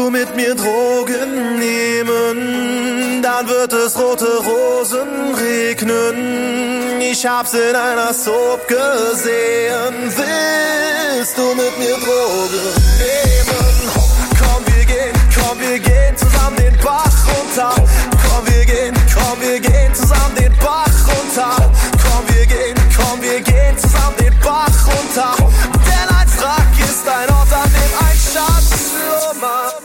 du mit mir Drogen nehmen, dann wird es rote Rosen regnen. Ich hab's in einer Soap gesehen. Willst du mit mir Drogen nehmen? Komm, wir gehen zusammen den Bach runter. Komm, wir gehen zusammen den Bach runter. Komm, wir gehen zusammen den Bach runter. Denn ein Wrack ist ein Ort, an dem ein Schatz schlummert.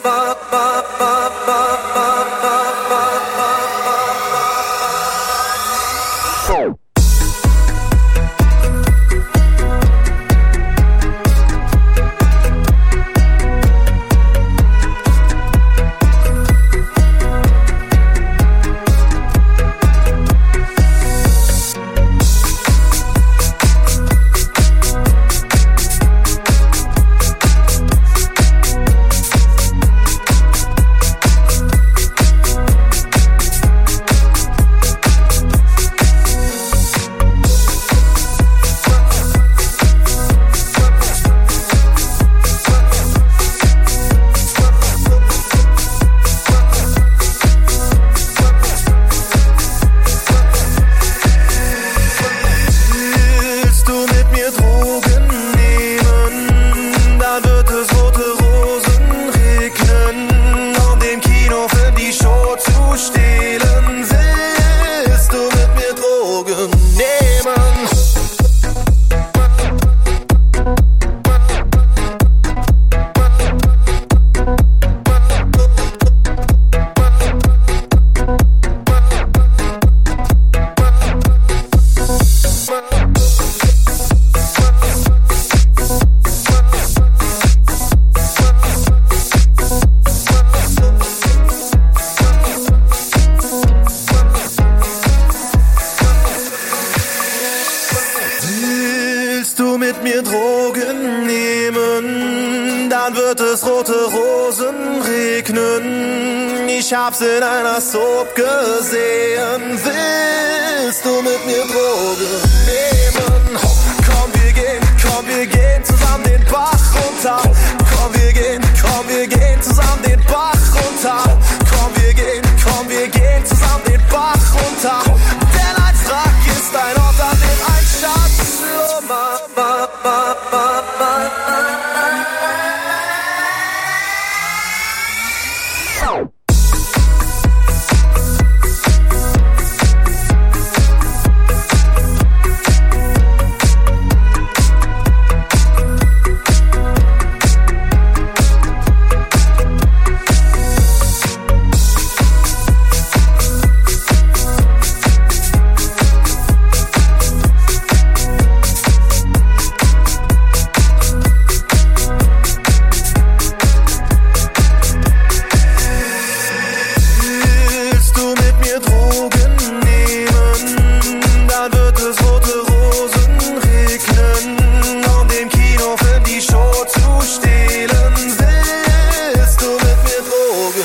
Ich hab's in einer Soap gesehen. Willst du mit mir Drogen nehmen? Komm, wir gehen zusammen den Bach runter.